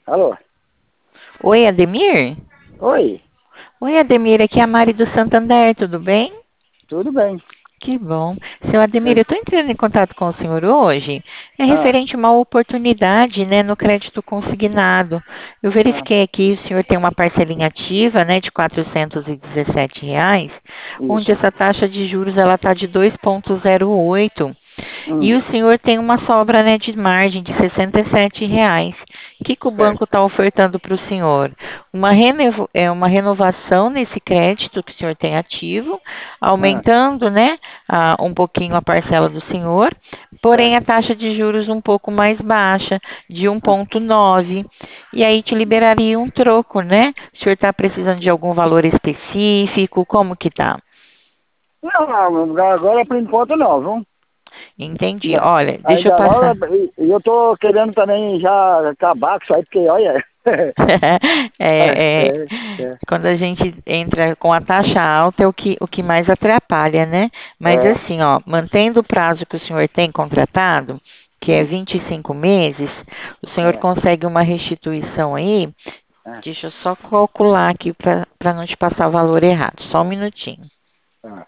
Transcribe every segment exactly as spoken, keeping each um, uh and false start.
Alô? Oi, Ademir? Oi, Oi, Ademir, aqui é a Mari do Santander, tudo bem? tudo bem? Que bom. Seu Ademir, eu É, estou entrando em contato com o senhor hoje. É Ah, referente a uma oportunidade, né, no crédito consignado. Eu ah, verifiquei aqui, o senhor tem uma parcelinha ativa, né, de quatrocentos e dezessete reais, onde isso. essa taxa de juros ela está de dois vírgula zero oito. E Hum, o senhor tem uma sobra, né, de margem de sessenta e sete reais. O que, que o banco certo. está ofertando para o senhor? Uma, renevo- é, uma renovação nesse crédito que o senhor tem ativo, Ah, aumentando, né, a- um pouquinho a parcela do senhor, porém a certo. taxa de juros um pouco mais baixa, de Ah, um vírgula nove. E aí te liberaria um troco, né? O senhor está precisando de algum valor específico? Como que tá? Não, não, agora por enquanto não, viu? Entendi. Não. Olha, deixa eu Ainda não, passar. e e eu tô querendo também já acabar com isso aí, porque olha. é, É, é, é, é, quando a gente entra com a taxa alta é o que, o que mais atrapalha, né? Mas é, assim, ó, mantendo o prazo que o senhor tem contratado, que é hum, vinte e cinco meses, o senhor é, consegue uma restituição aí. é, Deixa eu só calcular aqui para não te passar o valor errado. Só um minutinho. é.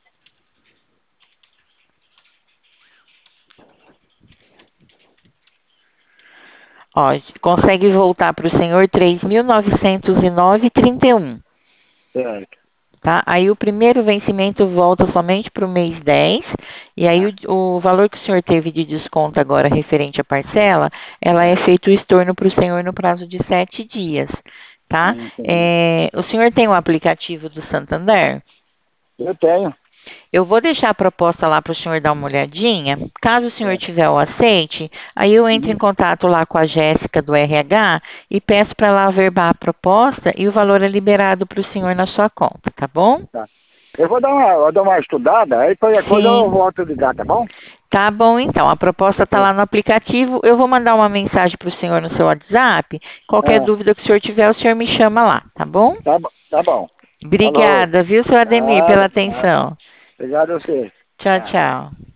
Ó, consegue voltar para o senhor três mil novecentos e nove vírgula trinta e um. Certo. Tá? Aí o primeiro vencimento volta somente para o mês dez, e aí Ah, o, o valor que o senhor teve de desconto agora referente à parcela, ela é ah, feito o estorno para o senhor no prazo de sete dias, tá? hum, entendi. É, o senhor tem o aplicativo do Santander? Eu tenho. Eu vou deixar a proposta lá para o senhor dar uma olhadinha. Caso o senhor É. tiver o aceite, aí eu entro em Uhum, contato lá com a Jéssica do R H e peço para ela averbar a proposta e o valor é liberado para o senhor na sua conta, tá bom? tá. Eu vou dar uma, vou dar uma estudada, aí qualquer coisa eu Sim. volto a ligar, tá bom? Tá bom, então. A proposta está É. lá no aplicativo. Eu vou mandar uma mensagem para o senhor no seu WhatsApp. Qualquer Ah, dúvida que o senhor tiver, o senhor me chama lá, tá bom? tá, bo- tá bom. Falou. Obrigada, viu, seu Ademir, pela Nada, nada. atenção. Obrigado a você. Tchau, Tá, tchau. tchau.